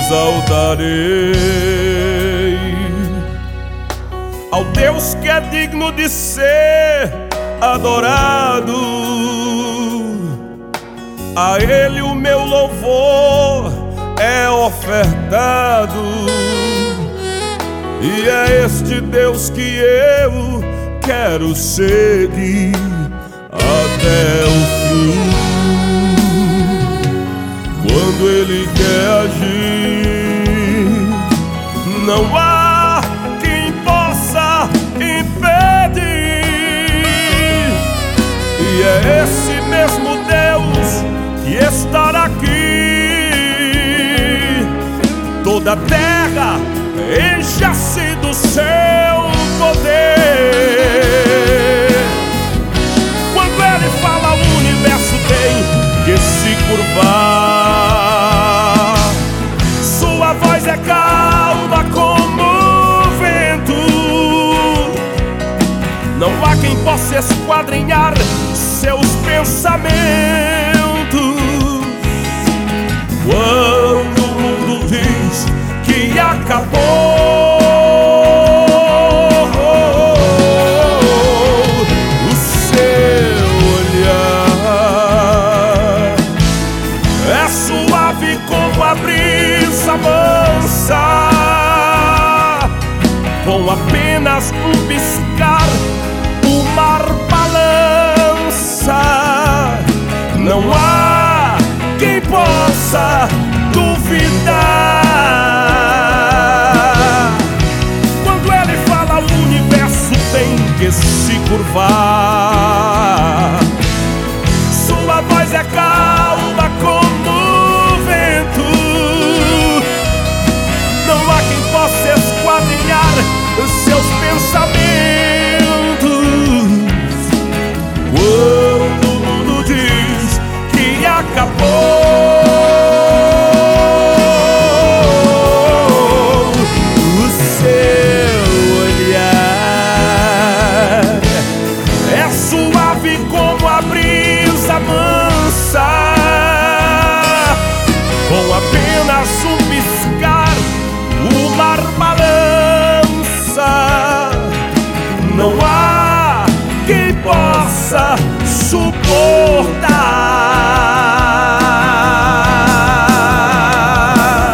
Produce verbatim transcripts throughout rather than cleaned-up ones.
exaltarei. Ao Deus que é digno de ser adorado, a Ele o meu louvor é ofertado. E é este Deus que eu quero seguir até o fim. Quando Ele quer agir, não há quem possa impedir. E é esse mesmo Deus que está aqui. Toda a terra enche-se do seu poder. Quando Ele fala, o universo tem que se curvar. Sua voz é calma como o vento. Não há quem possa esquadrinhar seus pensamentos. Quando o mundo diz que acabou, o seu olhar é suave como a brisa mansa. Com apenas um piscar, o mar balança. Não há quem possa duvidar. Quando Ele fala, o universo tem que se curvar. Sua voz é calma como o vento. Não há quem possa esquadrinhar seus pensamentos. Quando o mundo diz que acabou, o seu olhar é suave como a brisa mansa. Com apenas um piscar, o mar balança. Não há quem possa suportar.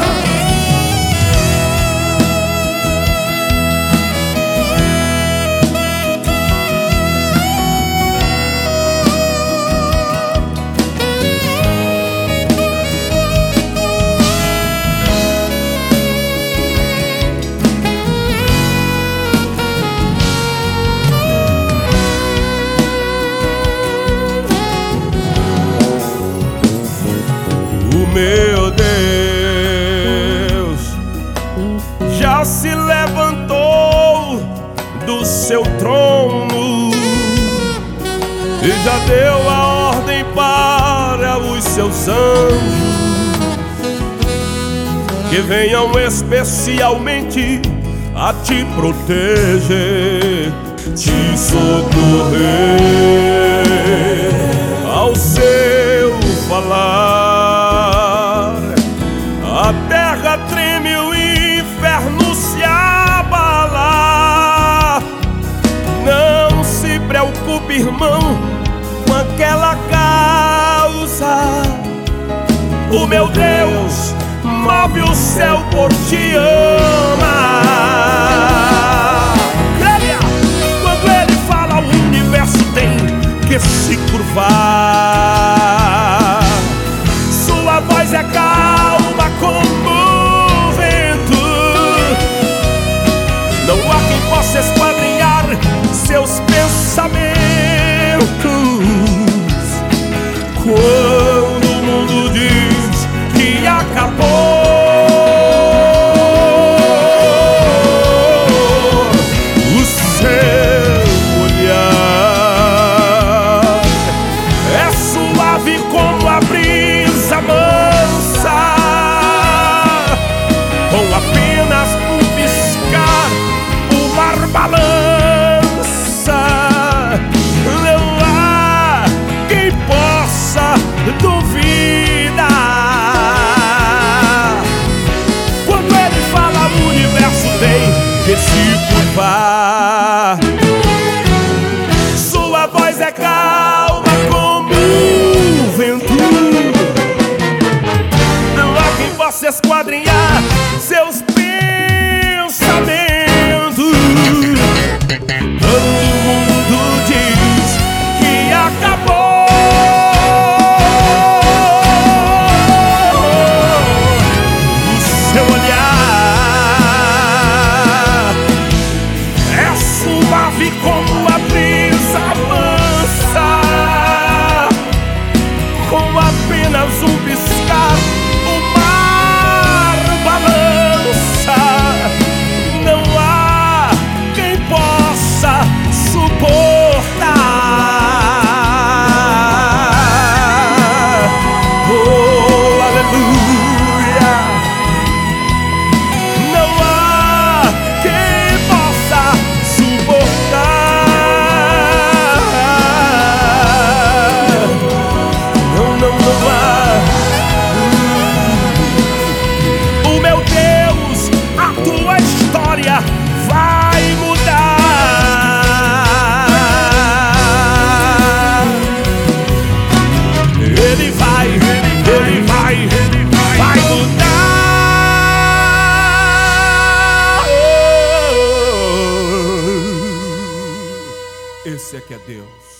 Meu Deus já se levantou do seu trono e já deu a ordem para os seus anjos que venham especialmente a te proteger, te socorrer ao seu falar. A terra treme, o inferno se abala. Não se preocupe, irmão, com aquela causa. O meu Deus move o céu por ti ama. Creia, quando Ele fala, o universo tem que se curvar. Sua voz é calma como o vento. Não há quem possa esquadrinhar seus pensamentos. Quando o mundo diz que acabou, o seu olhar é suave como a brisa mansa. possa esquadrinhar seus pensamentos. Todo mundo diz que acabou. O seu olhar é suave como a brisa mansa, com apenas um piscar o mar balança. Não há quem possa suportar. Oh, aleluia. Não há quem possa suportar. Não, não, não há. O meu Deus, a tua história vai mudar. Ele vai, ele vai, ele vai mudar. Esse é que é Deus.